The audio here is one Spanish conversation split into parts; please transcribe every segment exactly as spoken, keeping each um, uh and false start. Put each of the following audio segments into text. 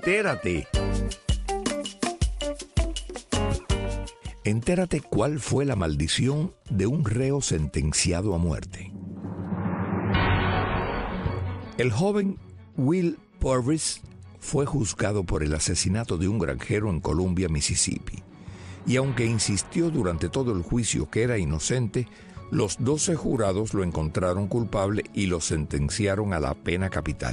Entérate. Entérate cuál fue la maldición de un reo sentenciado a muerte. El joven Will Purvis fue juzgado por el asesinato de un granjero en Columbia, Mississippi. Y aunque insistió durante todo el juicio que era inocente, los doce jurados lo encontraron culpable y lo sentenciaron a la pena capital.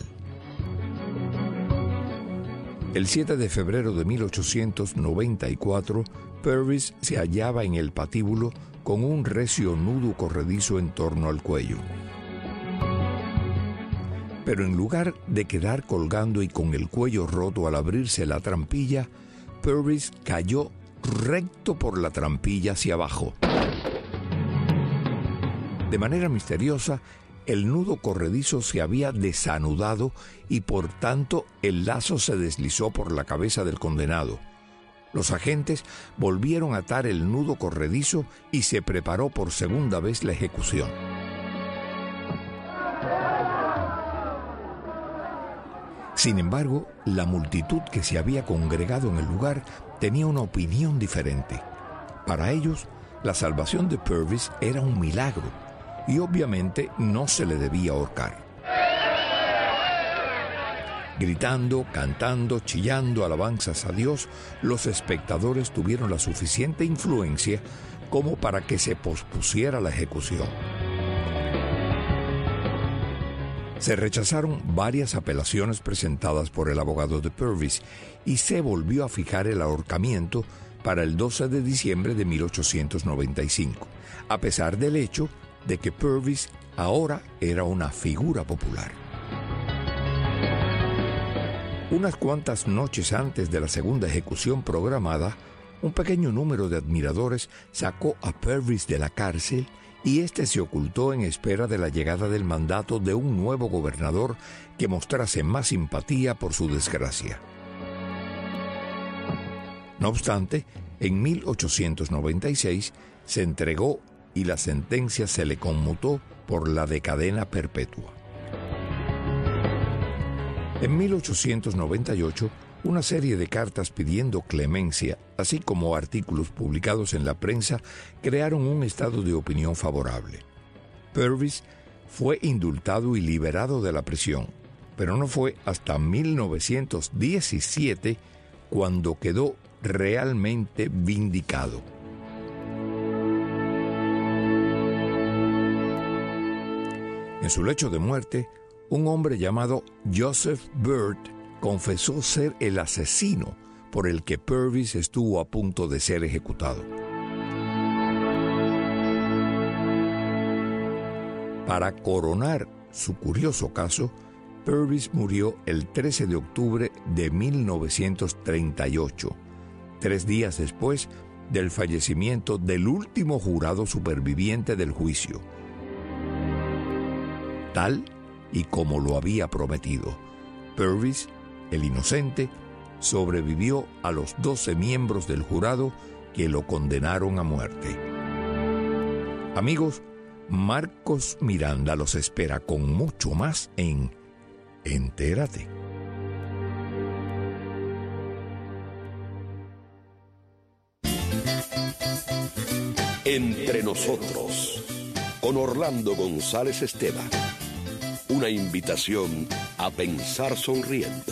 El siete de febrero de mil ochocientos noventa y cuatro, Purvis se hallaba en el patíbulo con un recio nudo corredizo en torno al cuello. Pero en lugar de quedar colgando y con el cuello roto al abrirse la trampilla, Purvis cayó recto por la trampilla hacia abajo. De manera misteriosa, el nudo corredizo se había desanudado y por tanto el lazo se deslizó por la cabeza del condenado. Los agentes volvieron a atar el nudo corredizo y se preparó por segunda vez la ejecución. Sin embargo, la multitud que se había congregado en el lugar tenía una opinión diferente. Para ellos, la salvación de Purvis era un milagro y obviamente no se le debía ahorcar. Gritando, cantando, chillando alabanzas a Dios, los espectadores tuvieron la suficiente influencia como para que se pospusiera la ejecución. Se rechazaron varias apelaciones presentadas por el abogado de Purvis y se volvió a fijar el ahorcamiento para el doce de diciembre de mil ochocientos noventa y cinco, a pesar del hecho de que Purvis ahora era una figura popular. Unas cuantas noches antes de la segunda ejecución programada, un pequeño número de admiradores sacó a Purvis de la cárcel y éste se ocultó en espera de la llegada del mandato de un nuevo gobernador que mostrase más simpatía por su desgracia. No obstante, en mil ochocientos noventa y seis se entregó y la sentencia se le conmutó por la de cadena perpetua. En mil ochocientos noventa y ocho, una serie de cartas pidiendo clemencia, así como artículos publicados en la prensa, crearon un estado de opinión favorable. Purvis fue indultado y liberado de la prisión, pero no fue hasta mil novecientos diecisiete cuando quedó realmente vindicado. En su lecho de muerte, un hombre llamado Joseph Byrd confesó ser el asesino por el que Purvis estuvo a punto de ser ejecutado. Para coronar su curioso caso, Purvis murió el trece de octubre de mil novecientos treinta y ocho, tres días después del fallecimiento del último jurado superviviente del juicio. Tal y como lo había prometido, Purvis, el inocente, sobrevivió a los doce miembros del jurado que lo condenaron a muerte. Amigos, Marcos Miranda los espera con mucho más en Entérate. Entre nosotros, con Orlando González Esteban. Una invitación a pensar sonriendo.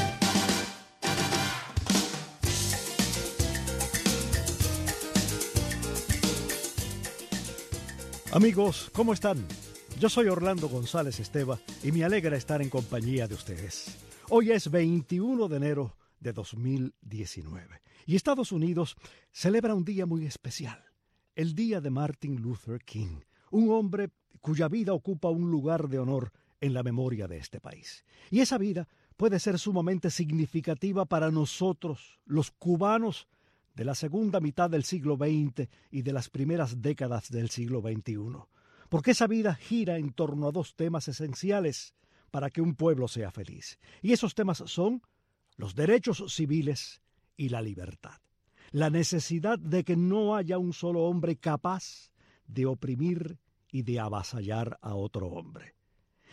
Amigos, ¿cómo están? Yo soy Orlando González Esteban y me alegra estar en compañía de ustedes. Hoy es veintiuno de enero de dos mil diecinueve y Estados Unidos celebra un día muy especial, el día de Martin Luther King, un hombre cuya vida ocupa un lugar de honor en la memoria de este país. Y esa vida puede ser sumamente significativa para nosotros, los cubanos, de la segunda mitad del siglo veinte y de las primeras décadas del siglo veintiuno. Porque esa vida gira en torno a dos temas esenciales para que un pueblo sea feliz. Y esos temas son los derechos civiles y la libertad. La necesidad de que no haya un solo hombre capaz de oprimir y de avasallar a otro hombre.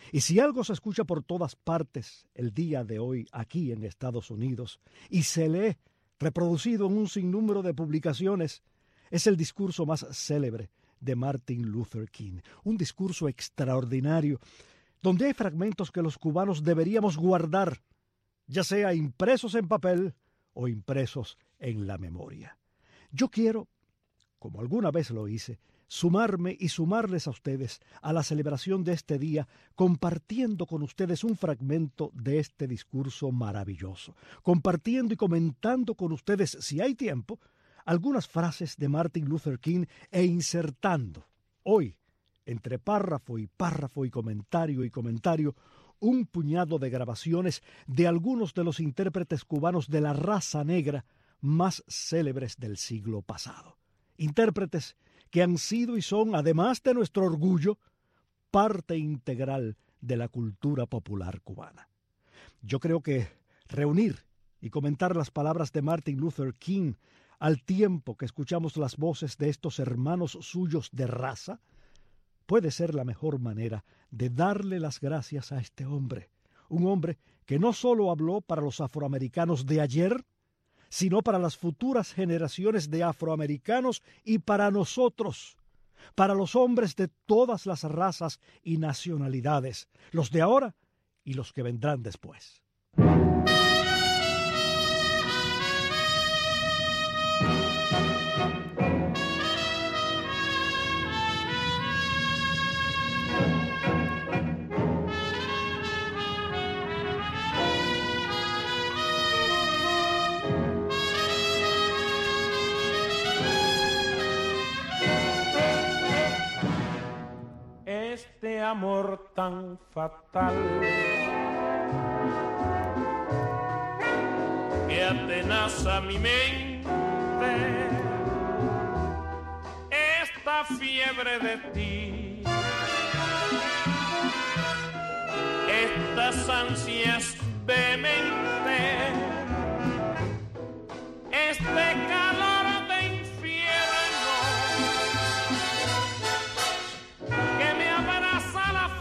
Y si algo se escucha por todas partes el día de hoy aquí en Estados Unidos y se lee reproducido en un sinnúmero de publicaciones, es el discurso más célebre de Martin Luther King. Un discurso extraordinario, donde hay fragmentos que los cubanos deberíamos guardar, ya sea impresos en papel o impresos en la memoria. Yo quiero, como alguna vez lo hice, sumarme y sumarles a ustedes a la celebración de este día, compartiendo con ustedes un fragmento de este discurso maravilloso, compartiendo y comentando con ustedes, si hay tiempo, algunas frases de Martin Luther King e insertando hoy, entre párrafo y párrafo y comentario y comentario, un puñado de grabaciones de algunos de los intérpretes cubanos de la raza negra más célebres del siglo pasado. Intérpretes que han sido y son, además de nuestro orgullo, parte integral de la cultura popular cubana. Yo creo que reunir y comentar las palabras de Martin Luther King al tiempo que escuchamos las voces de estos hermanos suyos de raza, puede ser la mejor manera de darle las gracias a este hombre, un hombre que no solo habló para los afroamericanos de ayer, sino para las futuras generaciones de afroamericanos y para nosotros, para los hombres de todas las razas y nacionalidades, los de ahora y los que vendrán después. Este amor tan fatal que atenaza mi mente, esta fiebre de ti, estas ansias dementes, este calor de infierno que me abraza la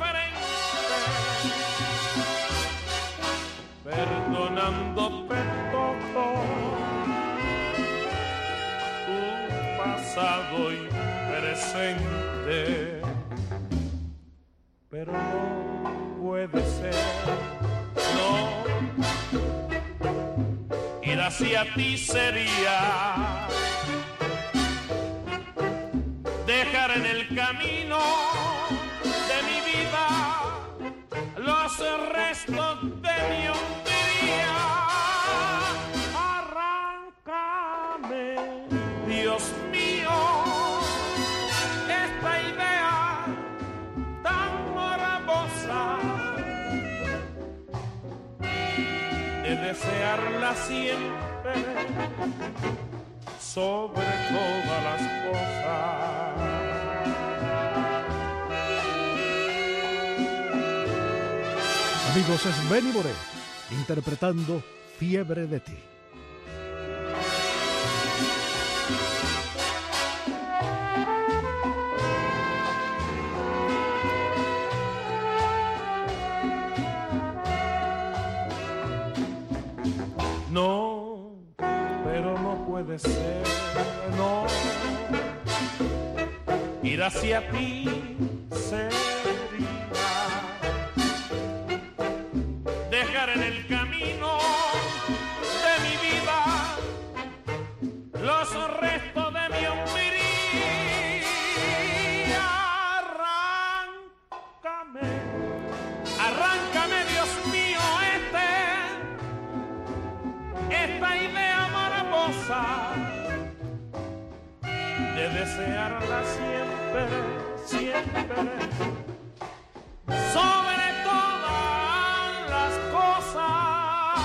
frente, perdonándote todo, tu pasado y presente, pero no puede ser, no. Ir hacia ti sería dejar en el camino de mi vida los restos de mi hombría. Arráncame, Dios mío, esta idea tan morbosa de desearla siempre sobre todas las cosas. Amigos, es Benny Moré interpretando Fiebre de ti. No, pero no puede ser, no. Ir hacia ti sería dejar en el camino de mi vida los restos de mi hombría. Arráncame, arráncame, Dios mío, este esta idea morbosa de desearla siempre, siempre, sobre todas las cosas.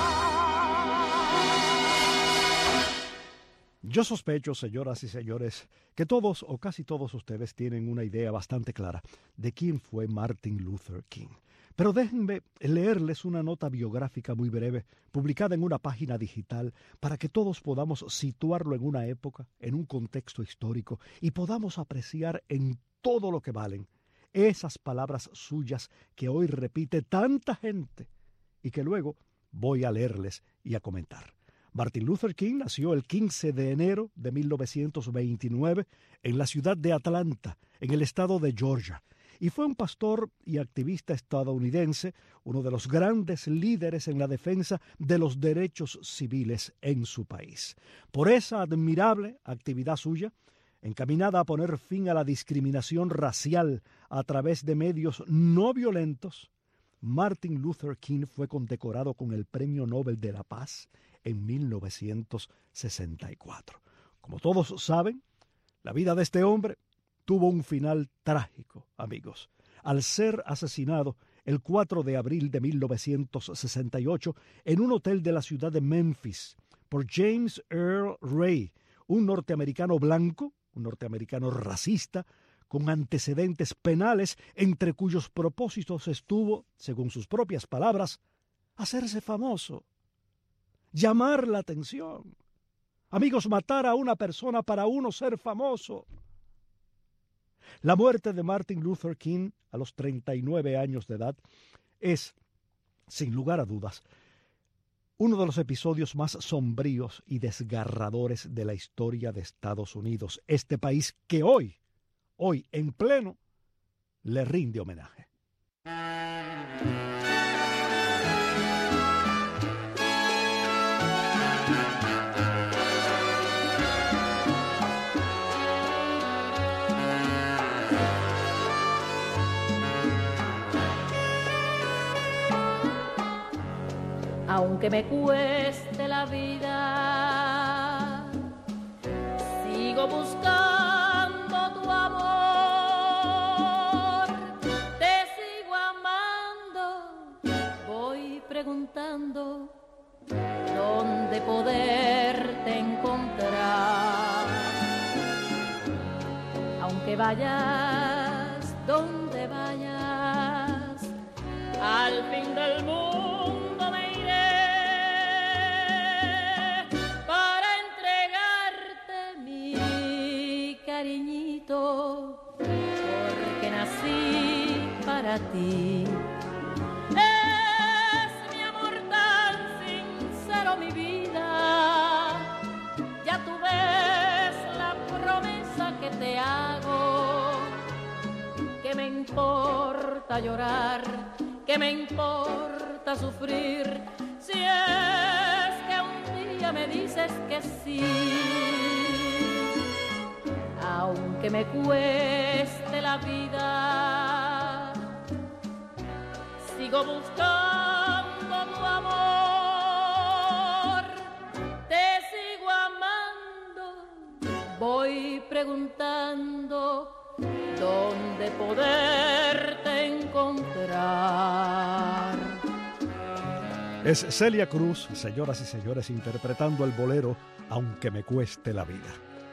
Yo sospecho, señoras y señores, que todos o casi todos ustedes tienen una idea bastante clara de quién fue Martin Luther King. Pero déjenme leerles una nota biográfica muy breve, publicada en una página digital, para que todos podamos situarlo en una época, en un contexto histórico, y podamos apreciar en todo lo que valen esas palabras suyas que hoy repite tanta gente y que luego voy a leerles y a comentar. Martin Luther King nació el quince de enero de mil novecientos veintinueve en la ciudad de Atlanta, en el estado de Georgia, y fue un pastor y activista estadounidense, uno de los grandes líderes en la defensa de los derechos civiles en su país. Por esa admirable actividad suya, encaminada a poner fin a la discriminación racial a través de medios no violentos, Martin Luther King fue condecorado con el Premio Nobel de la Paz en mil novecientos sesenta y cuatro. Como todos saben, la vida de este hombre tuvo un final trágico, amigos, al ser asesinado el cuatro de abril de mil novecientos sesenta y ocho en un hotel de la ciudad de Memphis por James Earl Ray, un norteamericano blanco, un norteamericano racista, con antecedentes penales, entre cuyos propósitos estuvo, según sus propias palabras, hacerse famoso, llamar la atención. Amigos, matar a una persona para uno ser famoso. La muerte de Martin Luther King a los treinta y nueve años de edad es, sin lugar a dudas, uno de los episodios más sombríos y desgarradores de la historia de Estados Unidos, este país que hoy, hoy en pleno, le rinde homenaje. Aunque me cueste la vida, sigo buscando tu amor, te sigo amando, voy preguntando dónde poderte encontrar. Aunque vayas donde vayas, al fin del mundo porque nací para ti. Es mi amor tan sincero, mi vida. Ya tú ves la promesa que te hago. Que me importa llorar, que me importa sufrir, si es que un día me dices que sí. Aunque me cueste la vida, sigo buscando tu amor, te sigo amando, voy preguntando dónde poderte encontrar. Es Celia Cruz, señoras y señores, interpretando el bolero Aunque me cueste la vida.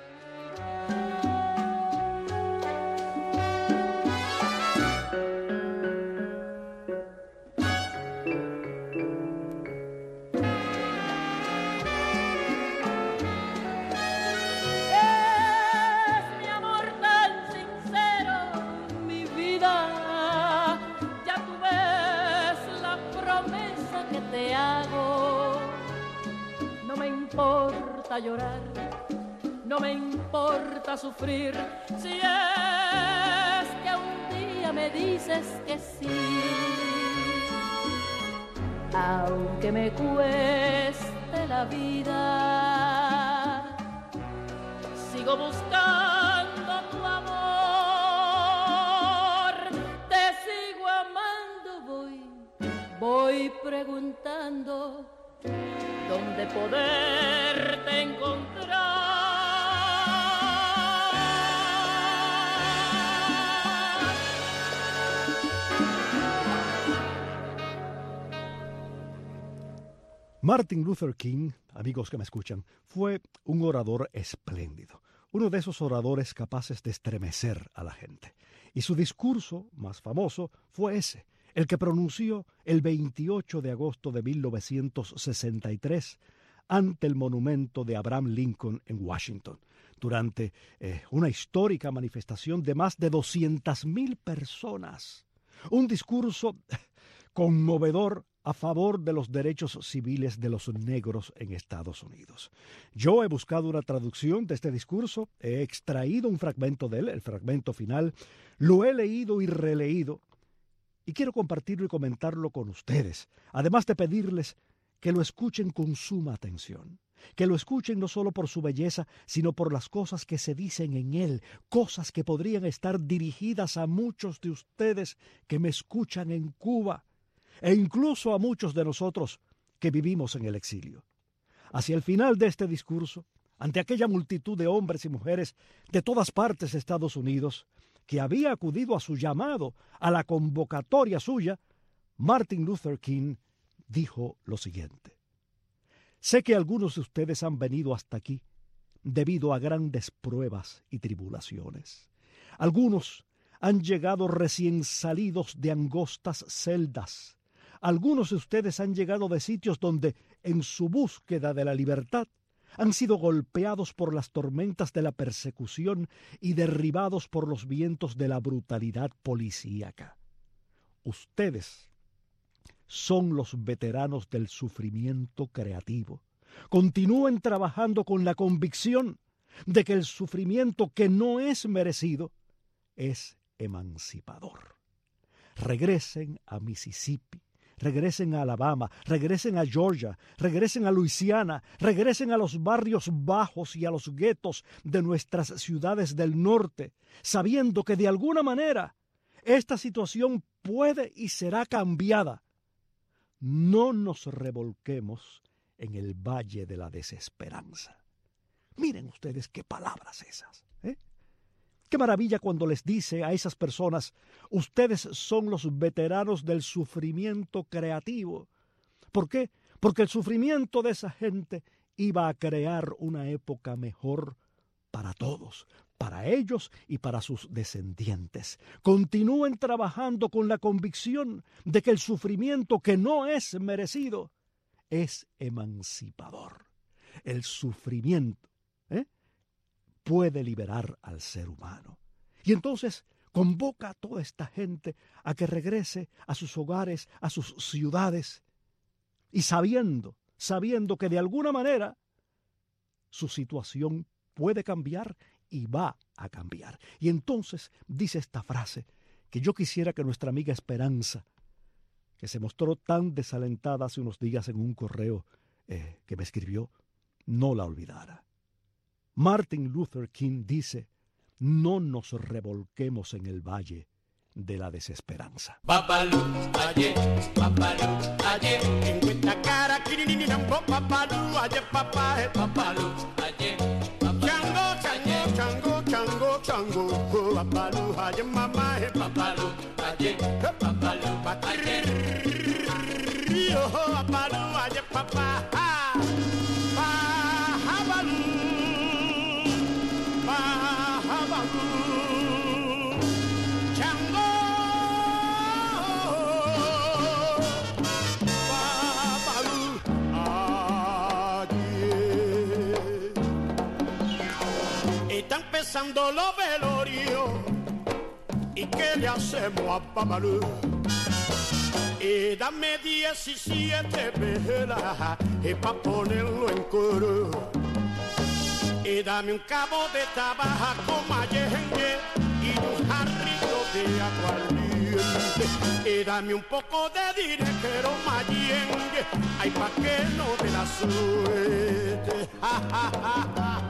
Llorar, no me importa sufrir, si es que un día me dices que sí. Aunque me cueste la vida, sigo buscando tu amor, te sigo amando, voy, voy preguntando dónde poderte encontrar. Martin Luther King, amigos que me escuchan, fue un orador espléndido, uno de esos oradores capaces de estremecer a la gente. Y su discurso más famoso fue ese, el que pronunció el veintiocho de agosto de mil novecientos sesenta y tres ante el monumento de Abraham Lincoln en Washington, durante eh, una histórica manifestación de más de doscientas mil personas. Un discurso conmovedor a favor de los derechos civiles de los negros en Estados Unidos. Yo he buscado una traducción de este discurso, he extraído un fragmento de él, el fragmento final, lo he leído y releído, y quiero compartirlo y comentarlo con ustedes, además de pedirles que lo escuchen con suma atención, que lo escuchen no solo por su belleza, sino por las cosas que se dicen en él, cosas que podrían estar dirigidas a muchos de ustedes que me escuchan en Cuba, e incluso a muchos de nosotros que vivimos en el exilio. Hacia el final de este discurso, ante aquella multitud de hombres y mujeres de todas partes de Estados Unidos, que había acudido a su llamado, a la convocatoria suya, Martin Luther King dijo lo siguiente: sé que algunos de ustedes han venido hasta aquí debido a grandes pruebas y tribulaciones. Algunos han llegado recién salidos de angostas celdas. Algunos de ustedes han llegado de sitios donde, en su búsqueda de la libertad, han sido golpeados por las tormentas de la persecución y derribados por los vientos de la brutalidad policíaca. Ustedes son los veteranos del sufrimiento creativo. Continúen trabajando con la convicción de que el sufrimiento que no es merecido es emancipador. Regresen a Mississippi, regresen a Alabama, regresen a Georgia, regresen a Luisiana, regresen a los barrios bajos y a los guetos de nuestras ciudades del norte, sabiendo que de alguna manera esta situación puede y será cambiada. No nos revolquemos en el valle de la desesperanza. Miren ustedes qué palabras esas, ¿eh? Qué maravilla cuando les dice a esas personas: ustedes son los veteranos del sufrimiento creativo. ¿Por qué? Porque el sufrimiento de esa gente iba a crear una época mejor para todos, para ellos y para sus descendientes. Continúen trabajando con la convicción de que el sufrimiento que no es merecido es emancipador. El sufrimiento ¿eh? puede liberar al ser humano. Y entonces convoca a toda esta gente a que regrese a sus hogares, a sus ciudades, y sabiendo, sabiendo que de alguna manera su situación puede cambiar y va a cambiar. Y entonces dice esta frase que yo quisiera que nuestra amiga Esperanza, que se mostró tan desalentada hace unos días en un correo eh, que me escribió, no la olvidara. Martin Luther King dice: no nos revolquemos en el valle de la desesperanza. Babalu, aye, babalu, aye, en cuenta cara, kirinini nambo, babalu, aye, papá, babalu, aye, chango, chango, chango, chango, chango, babalu, aye, mamá, babalu, aye, babalu, aye, río, babalu, aye, papá, babalu, babalu. Empezando los velorios, ¿y qué le hacemos a Babalú? Y dame diecisiete velas y pa' ponerlo en coro. Y dame un cabo de tabaco mayengue y un jarrito de aguardiente. Y dame un poco de dinero mayengue, ay, pa' que no me la suelte. Ja, ja, ja, ja.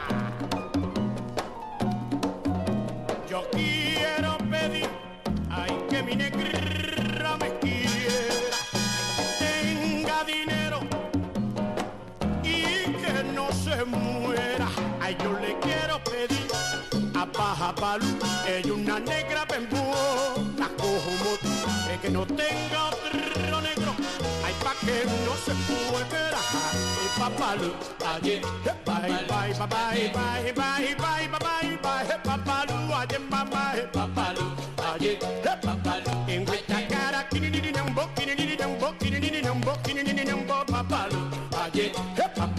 Yo quiero pedir, ay, que mi negra me quiera, tenga dinero y que no se muera. Ay, yo le quiero pedir a Babalú, ella una negra bembona como tú, que no tenga otro negro, ay, pa' que no se muera. Y Babalú, aye, bye, bye, bye, bye, bye, bye, bye, bye, bye, Babalú, aye, mamá, Babalú, aye, Babalú, en vuestra cara, kinini nambo, kinini nambo, kinini nambo, kinini nambo, Babalú, aye, Babalú.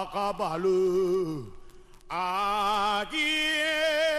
Bacabalú, ayer.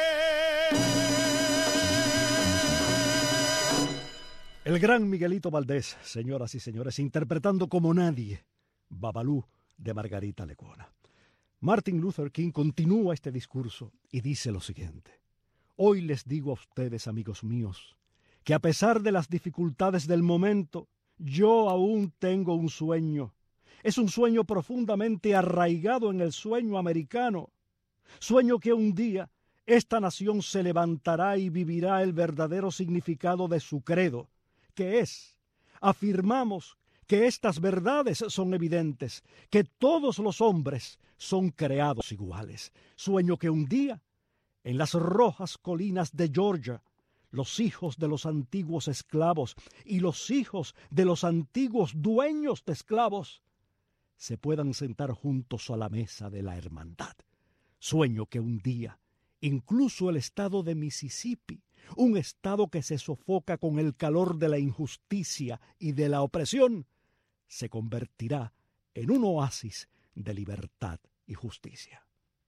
El gran Miguelito Valdés, señoras y señores, interpretando como nadie Babalú de Margarita Lecuona. Martin Luther King continúa este discurso y dice lo siguiente: hoy les digo a ustedes, amigos míos, que a pesar de las dificultades del momento, yo aún tengo un sueño. Es un sueño profundamente arraigado en el sueño americano. Sueño que un día esta nación se levantará y vivirá el verdadero significado de su credo, que es: afirmamos que estas verdades son evidentes, que todos los hombres son creados iguales. Sueño que un día, en las rojas colinas de Georgia, los hijos de los antiguos esclavos y los hijos de los antiguos dueños de esclavos se puedan sentar juntos a la mesa de la hermandad. Sueño que un día, incluso el estado de Mississippi, un estado que se sofoca con el calor de la injusticia y de la opresión, se convertirá en un oasis de libertad y justicia.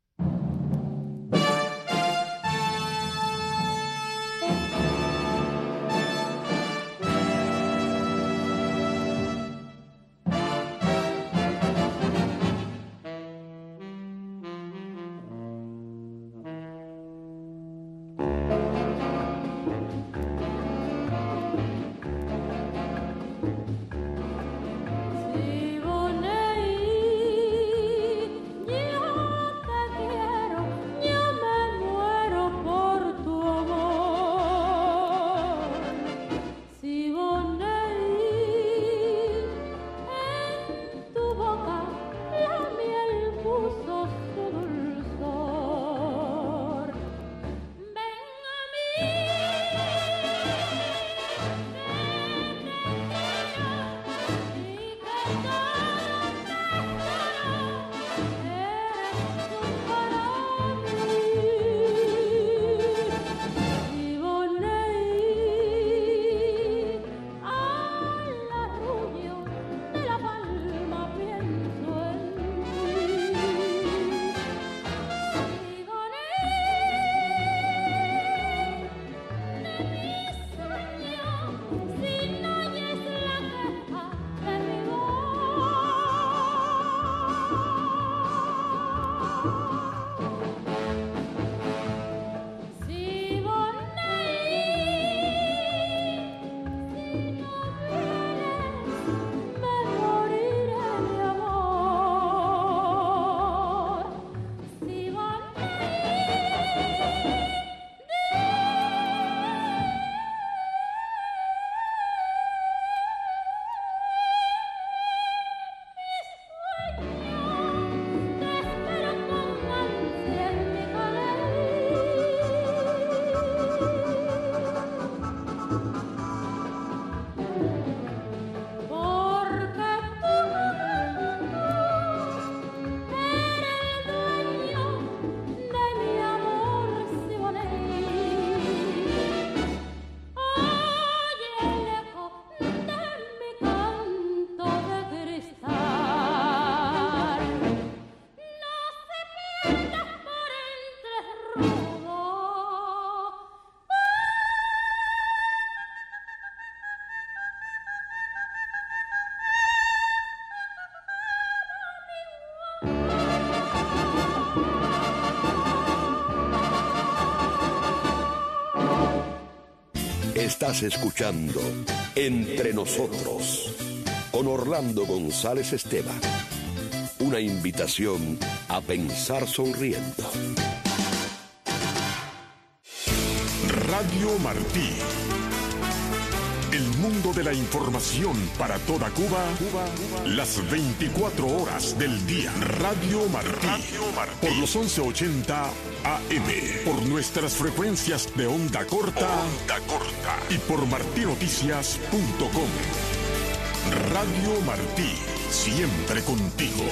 Estás escuchando Entre Nosotros con Orlando González Esteban. Una invitación a pensar sonriendo. Radio Martí. El mundo de la información para toda Cuba, Cuba, Cuba. Las veinticuatro horas del día. Radio Martí. Radio Martí. Por los once ochenta A M. Por nuestras frecuencias de onda corta. Onda corta. Y por martinoticias punto com. Radio Martí, siempre contigo.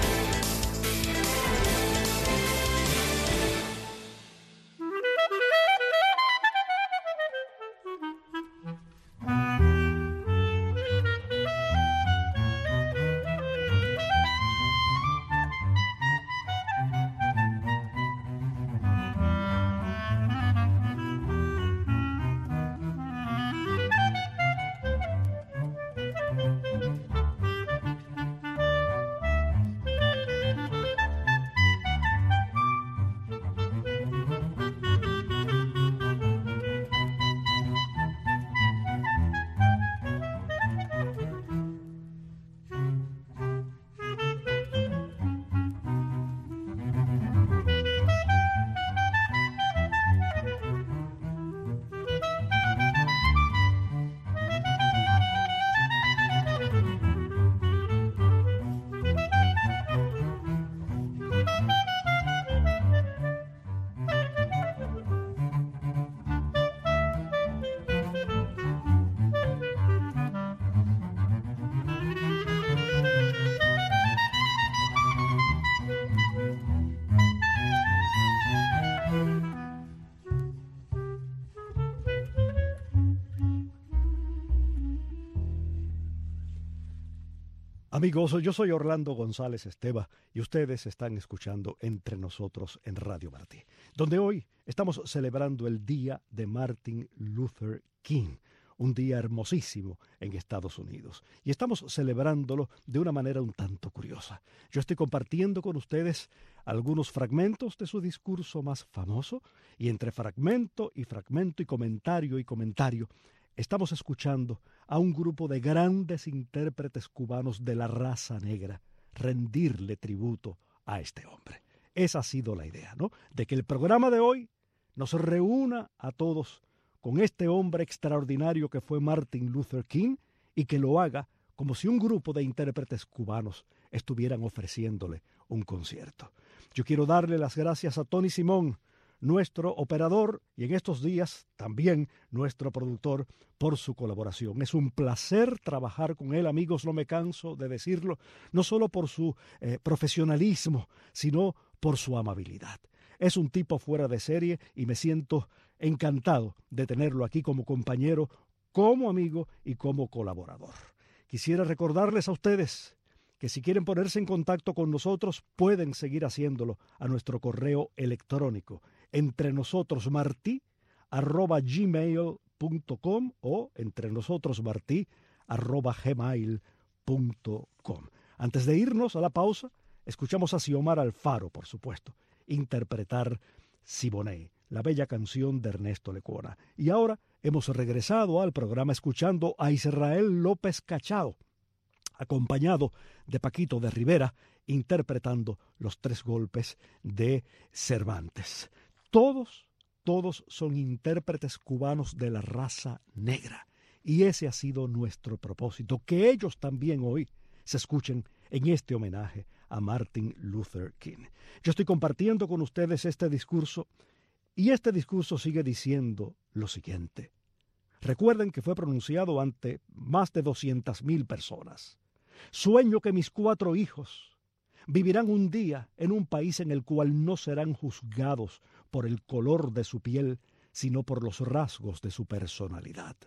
Amigos, yo soy Orlando González Esteva y ustedes están escuchando Entre Nosotros en Radio Martí, donde hoy estamos celebrando el Día de Martin Luther King, un día hermosísimo en Estados Unidos. Y estamos celebrándolo de una manera un tanto curiosa. Yo estoy compartiendo con ustedes algunos fragmentos de su discurso más famoso, y entre fragmento y fragmento y comentario y comentario, estamos escuchando a un grupo de grandes intérpretes cubanos de la raza negra rendirle tributo a este hombre. Esa ha sido la idea, ¿no? De que el programa de hoy nos reúna a todos con este hombre extraordinario que fue Martin Luther King, y que lo haga como si un grupo de intérpretes cubanos estuvieran ofreciéndole un concierto. Yo quiero darle las gracias a Tony Simón, nuestro operador, y en estos días también nuestro productor, por su colaboración. Es un placer trabajar con él, amigos, no me canso de decirlo, no solo por su eh, profesionalismo, sino por su amabilidad. Es un tipo fuera de serie y me siento encantado de tenerlo aquí como compañero, como amigo y como colaborador. Quisiera recordarles a ustedes que si quieren ponerse en contacto con nosotros, pueden seguir haciéndolo a nuestro correo electrónico entrenosotrosmartí arroba gmail punto com o entrenosotrosmartí arroba gmail punto com. Antes de irnos a la pausa, escuchamos a Xiomara Alfaro, por supuesto, interpretar Siboney, la bella canción de Ernesto Lecuona. Y ahora hemos regresado al programa escuchando a Israel López Cachao, acompañado de Paquito de Rivera, interpretando los tres golpes de Cervantes. Todos, todos son intérpretes cubanos de la raza negra, y ese ha sido nuestro propósito, que ellos también hoy se escuchen en este homenaje a Martin Luther King. Yo estoy compartiendo con ustedes este discurso, y este discurso sigue diciendo lo siguiente. Recuerden que fue pronunciado ante más de doscientas mil personas. Sueño que mis cuatro hijos vivirán un día en un país en el cual no serán juzgados por el color de su piel, sino por los rasgos de su personalidad.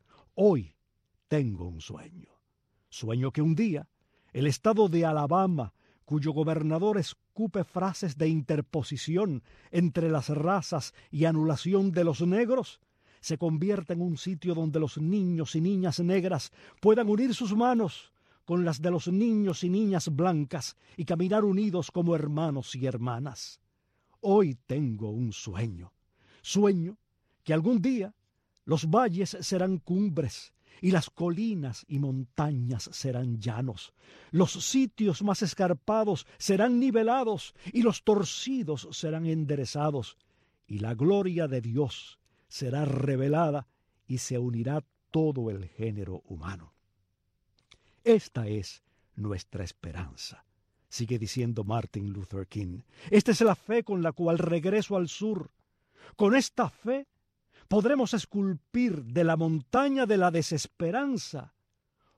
Hoy tengo un sueño. Sueño que un día el estado de Alabama, cuyo gobernador escupe frases de interposición entre las razas y anulación de los negros, se convierta en un sitio donde los niños y niñas negras puedan unir sus manos con las de los niños y niñas blancas y caminar unidos como hermanos y hermanas. Hoy tengo un sueño, sueño que algún día los valles serán cumbres y las colinas y montañas serán llanos, los sitios más escarpados serán nivelados y los torcidos serán enderezados, y la gloria de Dios será revelada y se unirá todo el género humano. Esta es nuestra esperanza, sigue diciendo Martin Luther King. Esta es la fe con la cual regreso al sur. Con esta fe podremos esculpir de la montaña de la desesperanza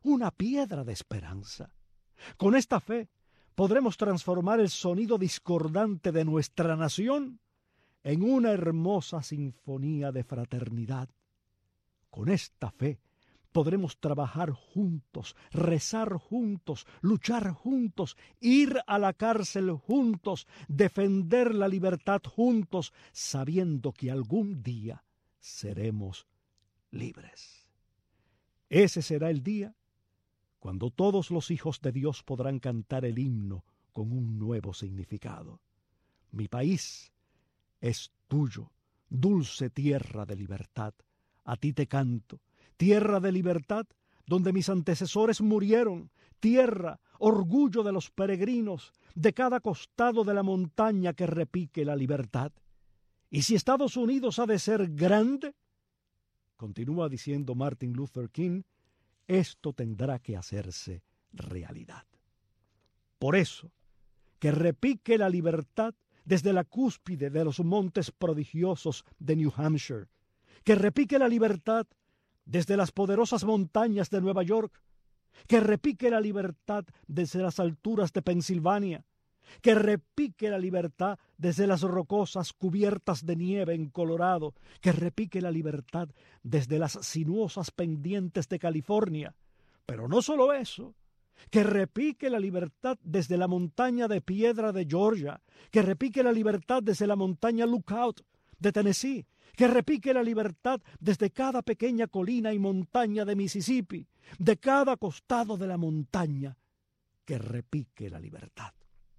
una piedra de esperanza. Con esta fe podremos transformar el sonido discordante de nuestra nación en una hermosa sinfonía de fraternidad. Con esta fe podremos trabajar juntos, rezar juntos, luchar juntos, ir a la cárcel juntos, defender la libertad juntos, sabiendo que algún día seremos libres. Ese será el día cuando todos los hijos de Dios podrán cantar el himno con un nuevo significado. Mi país es tuyo, dulce tierra de libertad. A ti te canto, tierra de libertad, donde mis antecesores murieron, tierra, orgullo de los peregrinos, de cada costado de la montaña que repique la libertad. Y si Estados Unidos ha de ser grande, continúa diciendo Martin Luther King, esto tendrá que hacerse realidad. Por eso, que repique la libertad desde la cúspide de los montes prodigiosos de New Hampshire, que repique la libertad desde las poderosas montañas de Nueva York, que repique la libertad desde las alturas de Pensilvania, que repique la libertad desde las rocosas cubiertas de nieve en Colorado, que repique la libertad desde las sinuosas pendientes de California. Pero no solo eso, que repique la libertad desde la montaña de piedra de Georgia, que repique la libertad desde la montaña Lookout de Tennessee, que repique la libertad desde cada pequeña colina y montaña de Mississippi, de cada costado de la montaña, que repique la libertad.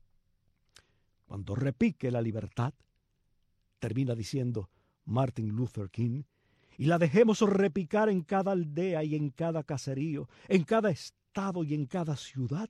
Cuando repique la libertad, termina diciendo Martin Luther King, y la dejemos repicar en cada aldea y en cada caserío, en cada estado y en cada ciudad,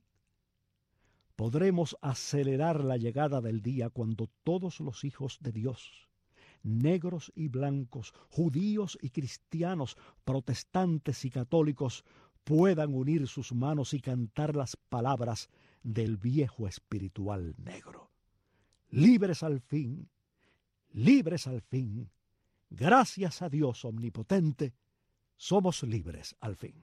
podremos acelerar la llegada del día cuando todos los hijos de Dios, negros y blancos, judíos y cristianos, protestantes y católicos, puedan unir sus manos y cantar las palabras del viejo espiritual negro. Libres al fin, libres al fin, gracias a Dios omnipotente, somos libres al fin.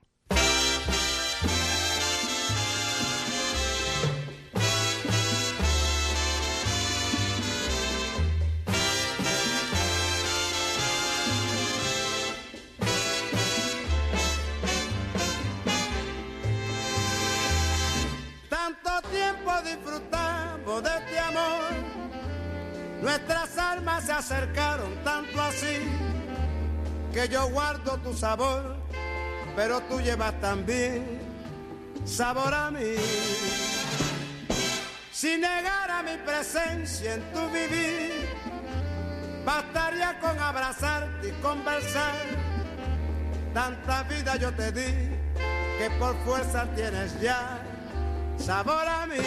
Tanto tiempo disfrutamos de este amor, nuestras almas se acercaron tanto así, que yo guardo tu sabor, pero tú llevas también sabor a mí. Si negara mi presencia en tu vivir, bastaría con abrazarte y conversar. Tanta vida yo te di, que por fuerza tienes ya sabor a mí.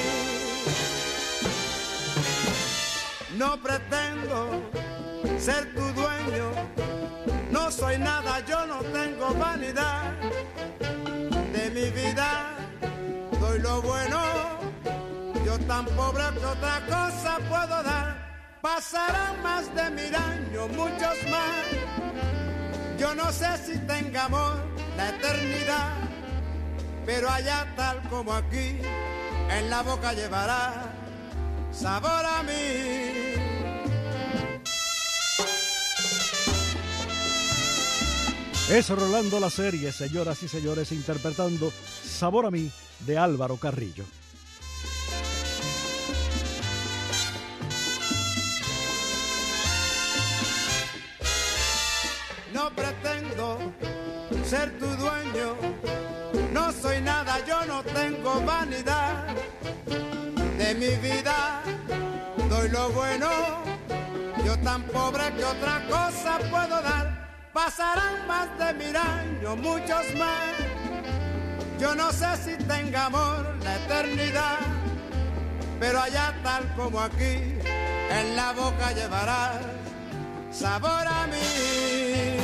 No pretendo ser tu dueño, no soy nada, yo no tengo vanidad. De mi vida doy lo bueno, yo tan pobre que otra cosa puedo dar. Pasarán más de mil años, muchos más, yo no sé si tenga amor la eternidad, pero allá tal como aquí, en la boca llevará sabor a mí. Es Rolando La Serie, señoras y señores, interpretando Sabor a mí de Álvaro Carrillo. No pretendo ser tu dueño, no soy nada, yo no tengo vanidad. De mi vida doy lo bueno, yo tan pobre que otra cosa puedo dar. Pasarán más de mil años, muchos más, yo no sé si tenga amor la eternidad, pero allá tal como aquí, en la boca llevarás sabor a mí.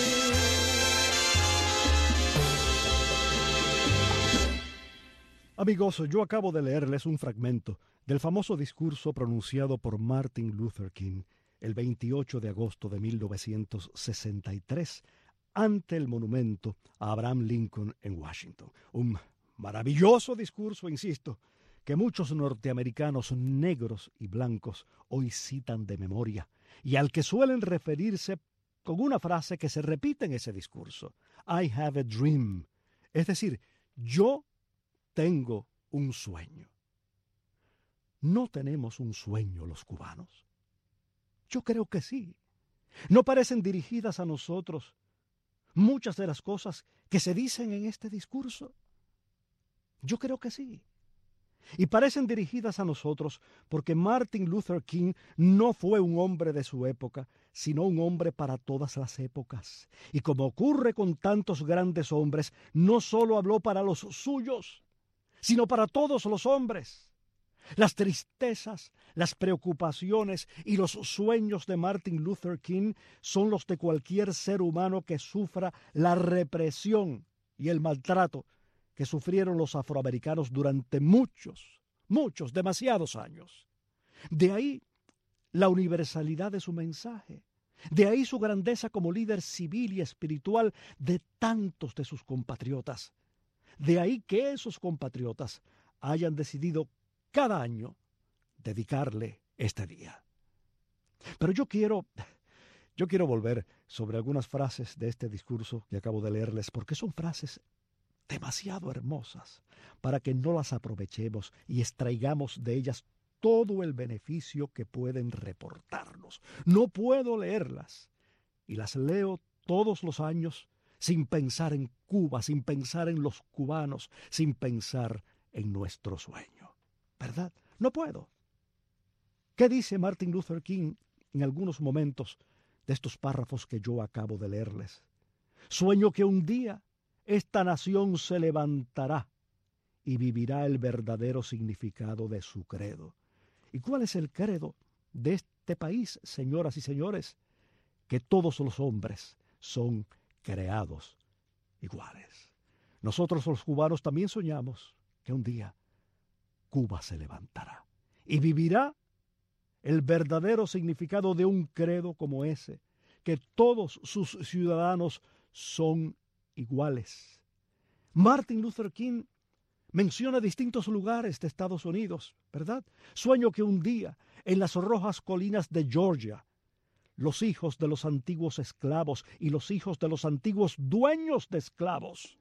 Amigos, yo acabo de leerles un fragmento del famoso discurso pronunciado por Martin Luther King el veintiocho de agosto de mil novecientos sesenta y tres ante el monumento a Abraham Lincoln en Washington. Un maravilloso discurso, insisto, que muchos norteamericanos negros y blancos hoy citan de memoria y al que suelen referirse con una frase que se repite en ese discurso: I have a dream. Es decir, yo tengo un sueño. ¿No tenemos un sueño los cubanos? Yo creo que sí. ¿No parecen dirigidas a nosotros muchas de las cosas que se dicen en este discurso? Yo creo que sí. Y parecen dirigidas a nosotros porque Martin Luther King no fue un hombre de su época, sino un hombre para todas las épocas. Y como ocurre con tantos grandes hombres, no solo habló para los suyos, sino para todos los hombres. Las tristezas, las preocupaciones y los sueños de Martin Luther King son los de cualquier ser humano que sufra la represión y el maltrato que sufrieron los afroamericanos durante muchos, muchos, demasiados años. De ahí la universalidad de su mensaje. De ahí su grandeza como líder civil y espiritual de tantos de sus compatriotas. De ahí que esos compatriotas hayan decidido cada año dedicarle este día. Pero yo quiero, yo quiero volver sobre algunas frases de este discurso que acabo de leerles, porque son frases demasiado hermosas para que no las aprovechemos y extraigamos de ellas todo el beneficio que pueden reportarnos. No puedo leerlas y las leo todos los años sin pensar en Cuba, sin pensar en los cubanos, sin pensar en nuestro sueño. ¿Verdad? No puedo. ¿Qué dice Martin Luther King en algunos momentos de estos párrafos que yo acabo de leerles? Sueño que un día esta nación se levantará y vivirá el verdadero significado de su credo. ¿Y cuál es el credo de este país, señoras y señores? Que todos los hombres son creados iguales. Nosotros los cubanos también soñamos que un día Cuba se levantará y vivirá el verdadero significado de un credo como ese, que todos sus ciudadanos son iguales. Martin Luther King menciona distintos lugares de Estados Unidos, ¿verdad? Sueño que un día, en las rojas colinas de Georgia, los hijos de los antiguos esclavos y los hijos de los antiguos dueños de esclavos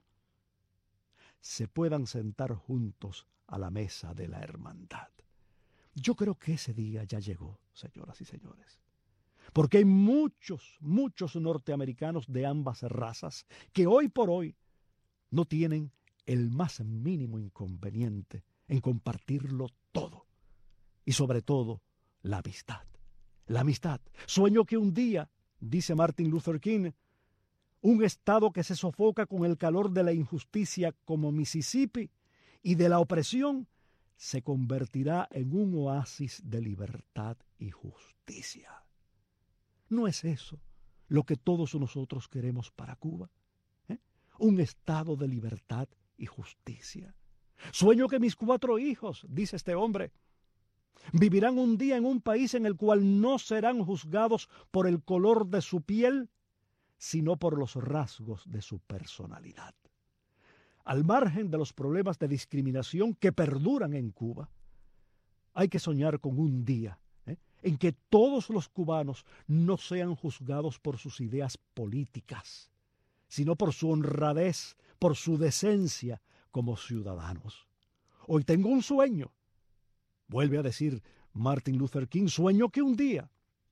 se puedan sentar juntos a la mesa de la hermandad. Yo creo que ese día ya llegó, señoras y señores, porque hay muchos, muchos norteamericanos de ambas razas que hoy por hoy no tienen el más mínimo inconveniente en compartirlo todo, y sobre todo la amistad. La amistad. Sueño que un día, dice Martin Luther King, un estado que se sofoca con el calor de la injusticia como Mississippi y de la opresión, se convertirá en un oasis de libertad y justicia. ¿No es eso lo que todos nosotros queremos para Cuba? ¿Eh? Un estado de libertad y justicia. Sueño que mis cuatro hijos, dice este hombre, vivirán un día en un país en el cual no serán juzgados por el color de su piel, sino por los rasgos de su personalidad. Al margen de los problemas de discriminación que perduran en Cuba, hay que soñar con un día ¿eh? en que todos los cubanos no sean juzgados por sus ideas políticas, sino por su honradez, por su decencia como ciudadanos. Hoy tengo un sueño, vuelve a decir Martin Luther King, sueño que un día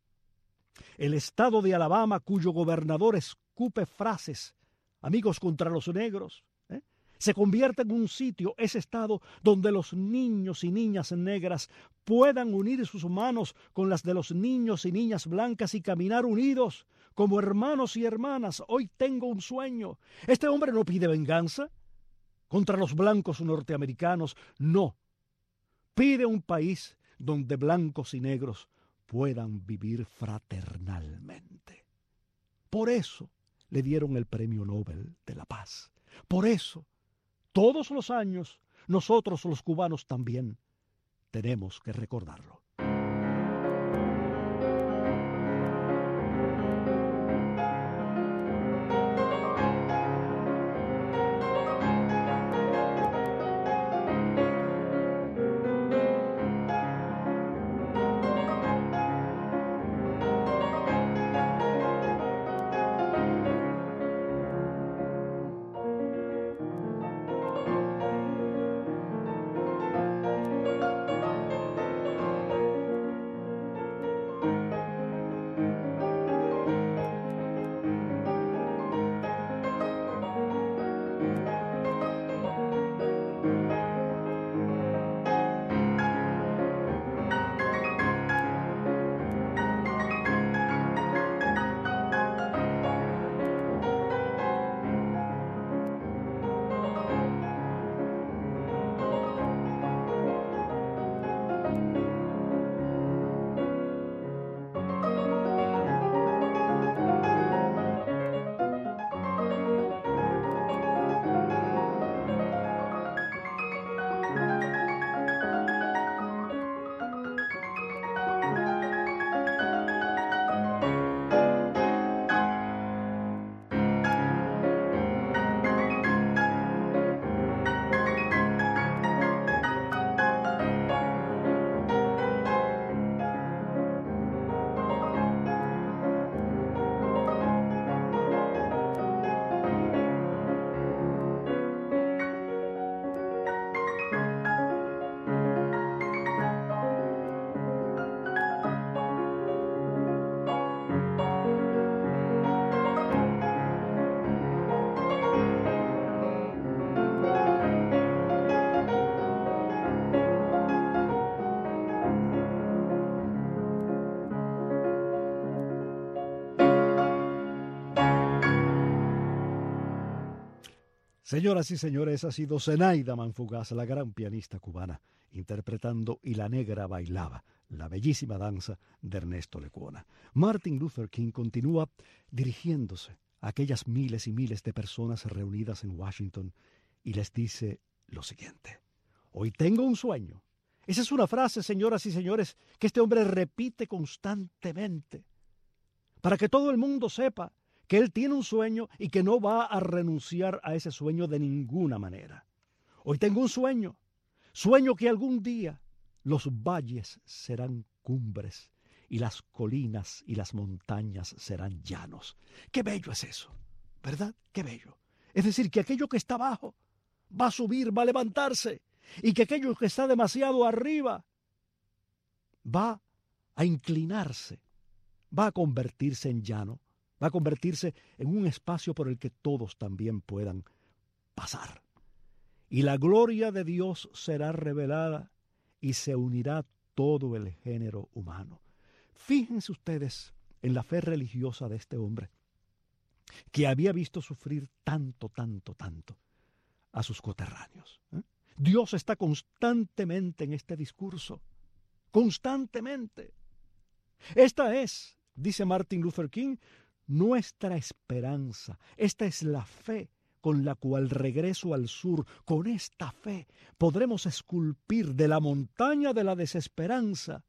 el estado de Alabama, cuyo gobernador escupe frases, amigos contra los negros, ¿eh? se convierta en un sitio, ese estado donde los niños y niñas negras puedan unir sus manos con las de los niños y niñas blancas y caminar unidos como hermanos y hermanas. Hoy tengo un sueño. Este hombre no pide venganza contra los blancos norteamericanos, no. Pide un país donde blancos y negros puedan vivir fraternalmente. Por eso le dieron el Premio Nobel de la Paz. Por eso, todos los años, nosotros los cubanos también tenemos que recordarlo. Señoras y señores, ha sido Zenaida Manfugaz, la gran pianista cubana, interpretando Y la negra bailaba, la bellísima danza de Ernesto Lecuona. Martin Luther King continúa dirigiéndose a aquellas miles y miles de personas reunidas en Washington y les dice lo siguiente: hoy tengo un sueño. Esa es una frase, señoras y señores, que este hombre repite constantemente para que todo el mundo sepa que él tiene un sueño y que no va a renunciar a ese sueño de ninguna manera. Hoy tengo un sueño, sueño que algún día los valles serán cumbres y las colinas y las montañas serán llanos. Qué bello es eso, ¿verdad? Qué bello. Es decir, que aquello que está abajo va a subir, va a levantarse, y que aquello que está demasiado arriba va a inclinarse, va a convertirse en llano, va a convertirse en un espacio por el que todos también puedan pasar. Y la gloria de Dios será revelada y se unirá todo el género humano. Fíjense ustedes en la fe religiosa de este hombre, que había visto sufrir tanto, tanto, tanto a sus coterráneos. ¿eh? Dios está constantemente en este discurso, constantemente. Esta es, dice Martin Luther King, nuestra esperanza. Esta es la fe con la cual regreso al sur. Con esta fe podremos esculpir de la montaña de la desesperanza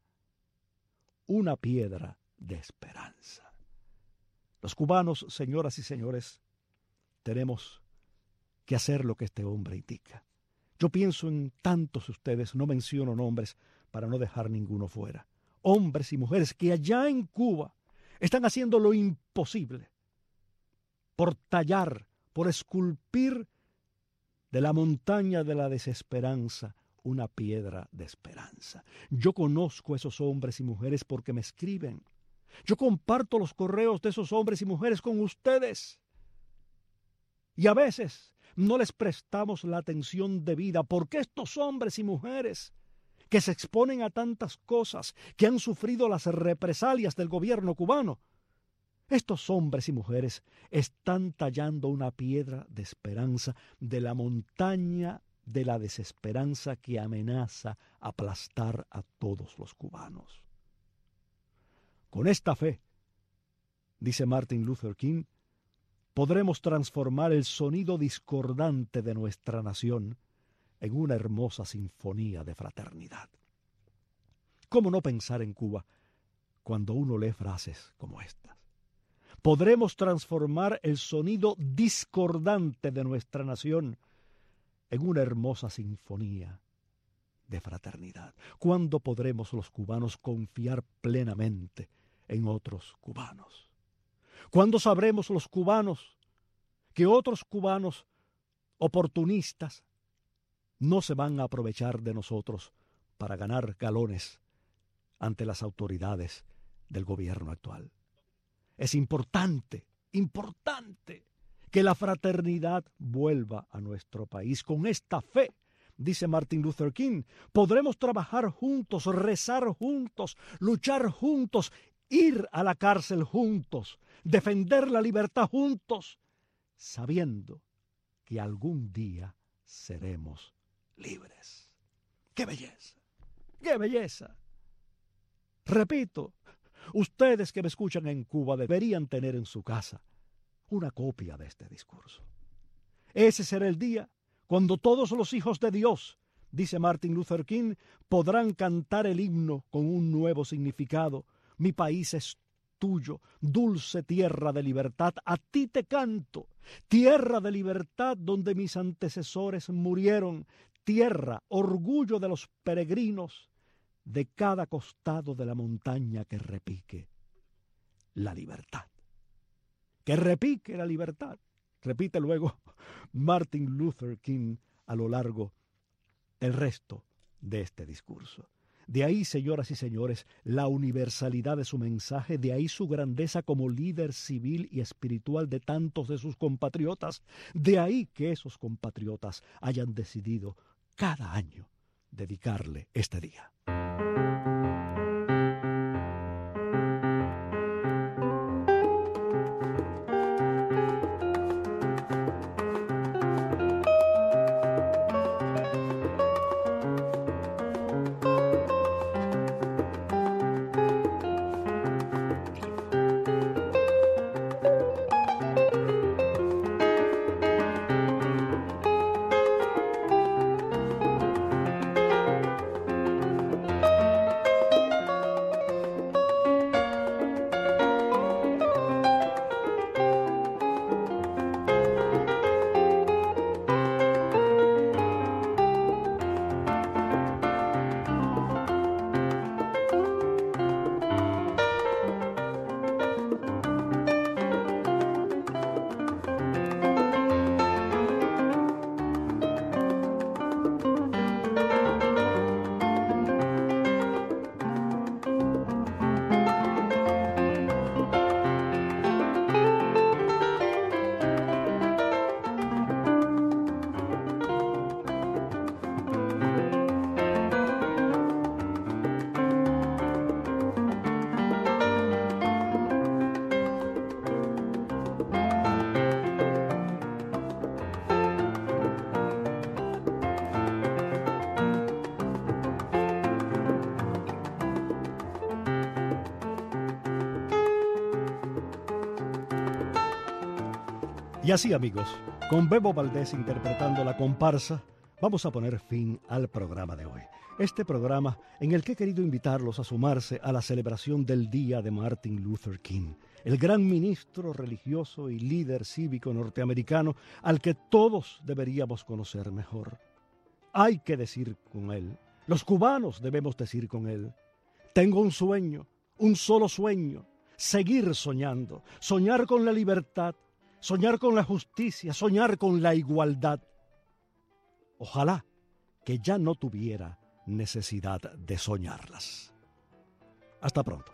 una piedra de esperanza. Los cubanos, señoras y señores, tenemos que hacer lo que este hombre indica. Yo pienso en tantos de ustedes, no menciono nombres para no dejar ninguno fuera. Hombres y mujeres que allá en Cuba están haciendo lo imposible por tallar, por esculpir de la montaña de la desesperanza una piedra de esperanza. Yo conozco a esos hombres y mujeres porque me escriben. Yo comparto los correos de esos hombres y mujeres con ustedes. Y a veces no les prestamos la atención debida porque estos hombres y mujeres que se exponen a tantas cosas, que han sufrido las represalias del gobierno cubano, estos hombres y mujeres están tallando una piedra de esperanza de la montaña de la desesperanza que amenaza aplastar a todos los cubanos. Con esta fe, dice Martin Luther King, podremos transformar el sonido discordante de nuestra nación en una hermosa sinfonía de fraternidad. ¿Cómo no pensar en Cuba cuando uno lee frases como estas? Podremos transformar el sonido discordante de nuestra nación en una hermosa sinfonía de fraternidad. ¿Cuándo podremos los cubanos confiar plenamente en otros cubanos? ¿Cuándo sabremos los cubanos que otros cubanos oportunistas no se van a aprovechar de nosotros para ganar galones ante las autoridades del gobierno actual? Es importante, importante que la fraternidad vuelva a nuestro país. Con esta fe, dice Martin Luther King, podremos trabajar juntos, rezar juntos, luchar juntos, ir a la cárcel juntos, defender la libertad juntos, sabiendo que algún día seremos libres. ¡Qué belleza! ¡Qué belleza! Repito, ustedes que me escuchan en Cuba deberían tener en su casa una copia de este discurso. Ese será el día cuando todos los hijos de Dios, dice Martin Luther King, podrán cantar el himno con un nuevo significado. Mi país es tuyo, dulce tierra de libertad, a ti te canto, tierra de libertad donde mis antecesores murieron, tierra, orgullo de los peregrinos, de cada costado de la montaña que repique la libertad. Que repique la libertad, repite luego Martin Luther King a lo largo del resto de este discurso. De ahí, señoras y señores, la universalidad de su mensaje, de ahí su grandeza como líder civil y espiritual de tantos de sus compatriotas, de ahí que esos compatriotas hayan decidido cada año dedicarle este día. Y así, amigos, con Bebo Valdés interpretando la comparsa, vamos a poner fin al programa de hoy. Este programa en el que he querido invitarlos a sumarse a la celebración del Día de Martin Luther King, el gran ministro religioso y líder cívico norteamericano al que todos deberíamos conocer mejor. Hay que decir con él, los cubanos debemos decir con él, tengo un sueño, un solo sueño, seguir soñando, soñar con la libertad, soñar con la justicia, soñar con la igualdad. Ojalá que ya no tuviera necesidad de soñarlas. Hasta pronto.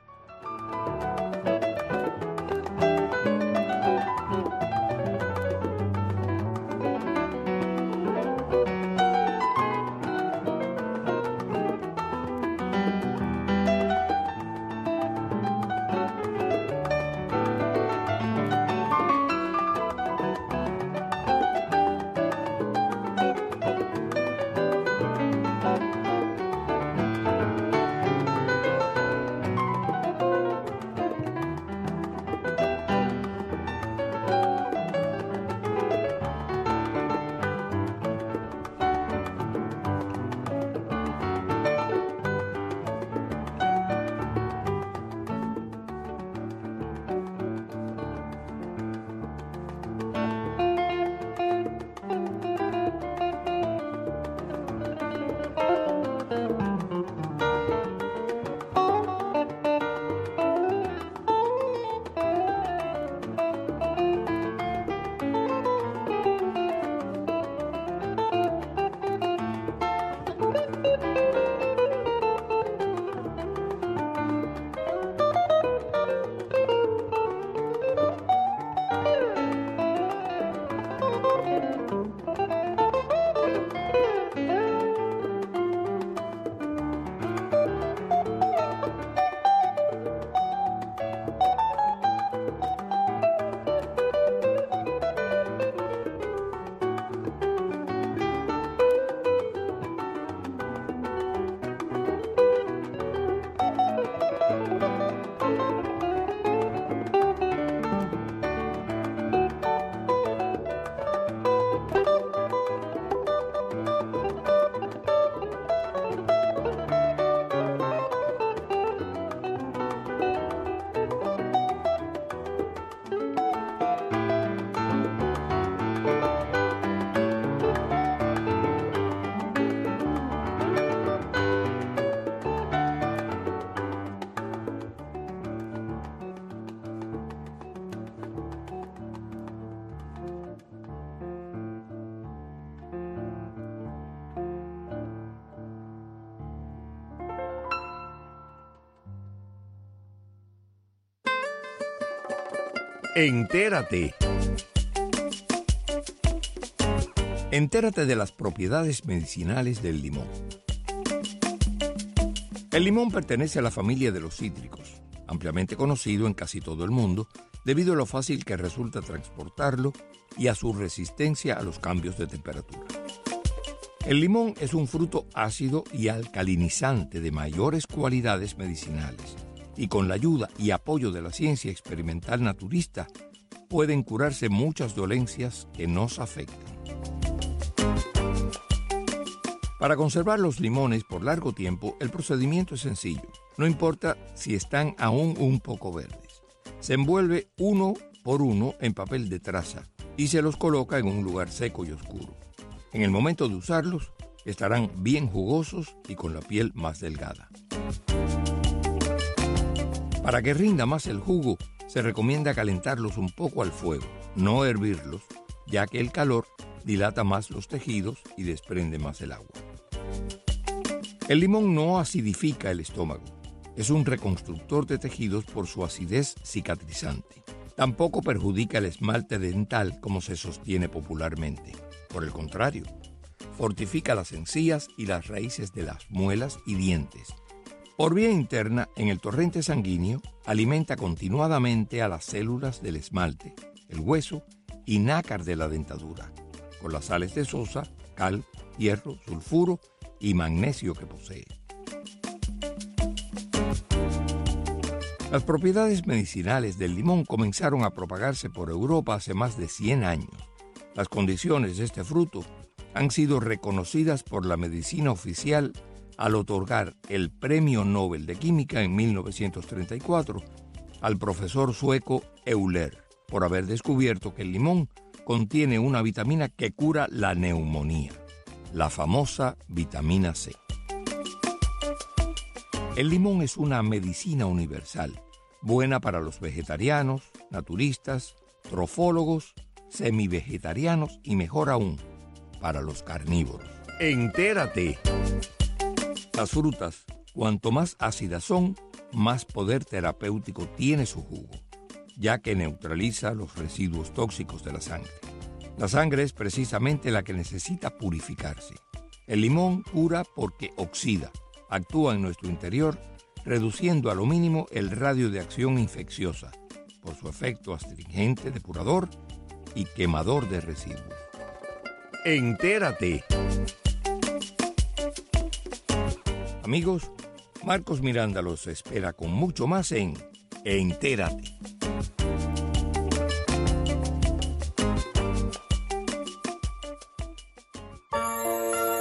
Entérate. Entérate de las propiedades medicinales del limón. El limón pertenece a la familia de los cítricos, ampliamente conocido en casi todo el mundo, debido a lo fácil que resulta transportarlo y a su resistencia a los cambios de temperatura. El limón es un fruto ácido y alcalinizante de mayores cualidades medicinales, y con la ayuda y apoyo de la ciencia experimental naturista, pueden curarse muchas dolencias que nos afectan. Para conservar los limones por largo tiempo, el procedimiento es sencillo. No importa si están aún un poco verdes. Se envuelve uno por uno en papel de traza y se los coloca en un lugar seco y oscuro. En el momento de usarlos, estarán bien jugosos y con la piel más delgada. Para que rinda más el jugo, se recomienda calentarlos un poco al fuego, no hervirlos, ya que el calor dilata más los tejidos y desprende más el agua. El limón no acidifica el estómago, es un reconstructor de tejidos por su acidez cicatrizante. Tampoco perjudica el esmalte dental como se sostiene popularmente. Por el contrario, fortifica las encías y las raíces de las muelas y dientes. Por vía interna, en el torrente sanguíneo, alimenta continuadamente a las células del esmalte, el hueso y nácar de la dentadura, con las sales de sosa, cal, hierro, sulfuro y magnesio que posee. Las propiedades medicinales del limón comenzaron a propagarse por Europa hace más de cien años. Las condiciones de este fruto han sido reconocidas por la medicina oficial al otorgar el Premio Nobel de Química en mil novecientos treinta y cuatro al profesor sueco Euler, por haber descubierto que el limón contiene una vitamina que cura la neumonía, la famosa vitamina C. El limón es una medicina universal, buena para los vegetarianos, naturistas, trofólogos, semivegetarianos y mejor aún, para los carnívoros. ¡Entérate! Las frutas, cuanto más ácidas son, más poder terapéutico tiene su jugo, ya que neutraliza los residuos tóxicos de la sangre. La sangre es precisamente la que necesita purificarse. El limón cura porque oxida, actúa en nuestro interior, reduciendo a lo mínimo el radio de acción infecciosa, por su efecto astringente, depurador y quemador de residuos. ¡Entérate! Amigos, Marcos Miranda los espera con mucho más en Entérate.